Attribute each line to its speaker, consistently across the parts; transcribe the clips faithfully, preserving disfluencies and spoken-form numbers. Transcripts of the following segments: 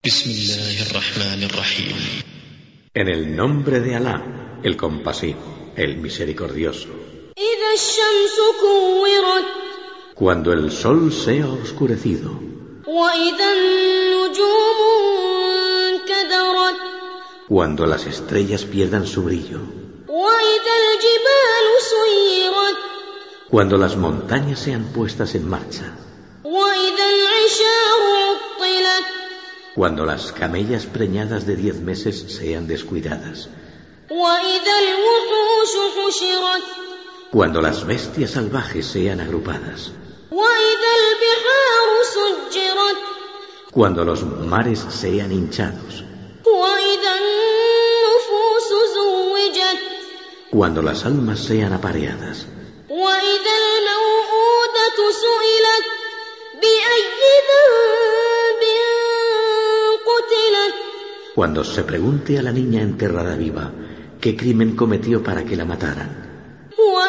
Speaker 1: Bismillahirrahmanirrahim.
Speaker 2: En el nombre de Alá, el compasivo, el misericordioso. Cuando el sol sea oscurecido. Cuando las estrellas pierdan su brillo. Cuando las montañas sean puestas en marcha. Cuando las camellas preñadas de diez meses sean descuidadas. Cuando las bestias salvajes sean agrupadas. Cuando los mares sean hinchados. Cuando las almas sean apareadas. Cuando se pregunte a la niña enterrada viva qué crimen cometió para que la mataran.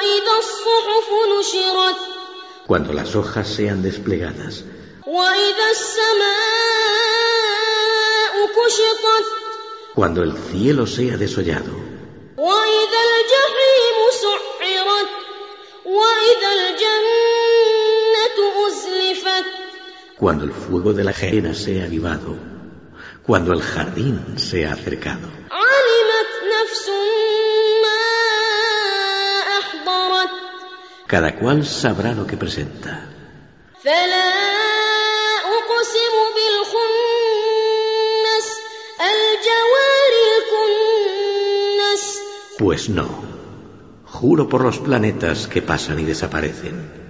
Speaker 2: Cuando las hojas sean desplegadas. Cuando el cielo sea desollado. Cuando el fuego de la gehenna sea avivado. Cuando el jardín sea acercado. Cada cual sabrá lo que presenta. Pues no. Juro por los planetas que pasan y desaparecen.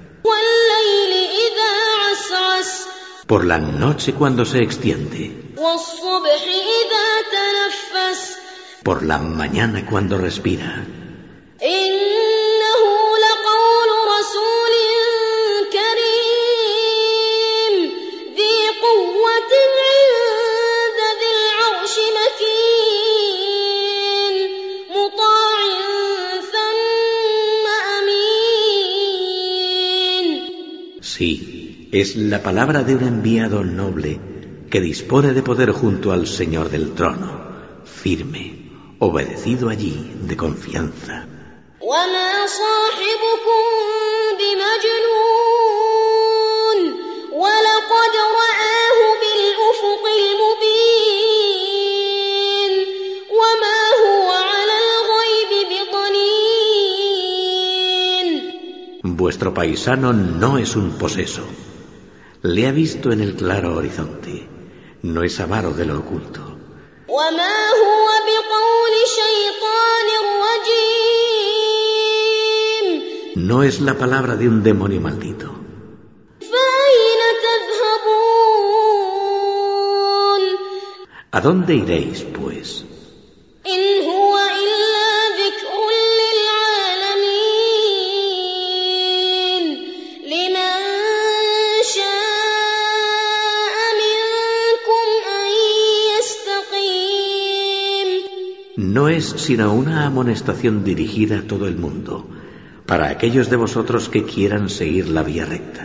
Speaker 2: Por la noche cuando se extiende. Por la mañana cuando respira. Sí, es la palabra de un enviado noble que dispone de poder junto al Señor del trono, firme, obedecido allí de confianza. Vuestro paisano no es un poseso. Le ha visto en el claro horizonte. No es avaro de lo oculto. No es la palabra de un demonio maldito. ¿A dónde iréis, pues? No es sino una amonestación dirigida a todo el mundo, para aquellos de vosotros que quieran seguir la vía recta.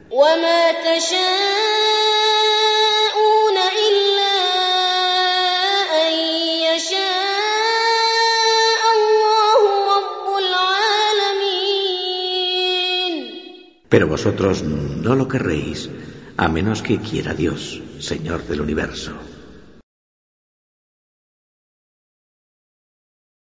Speaker 2: Pero vosotros no lo querréis, a menos que quiera Dios, Señor del universo.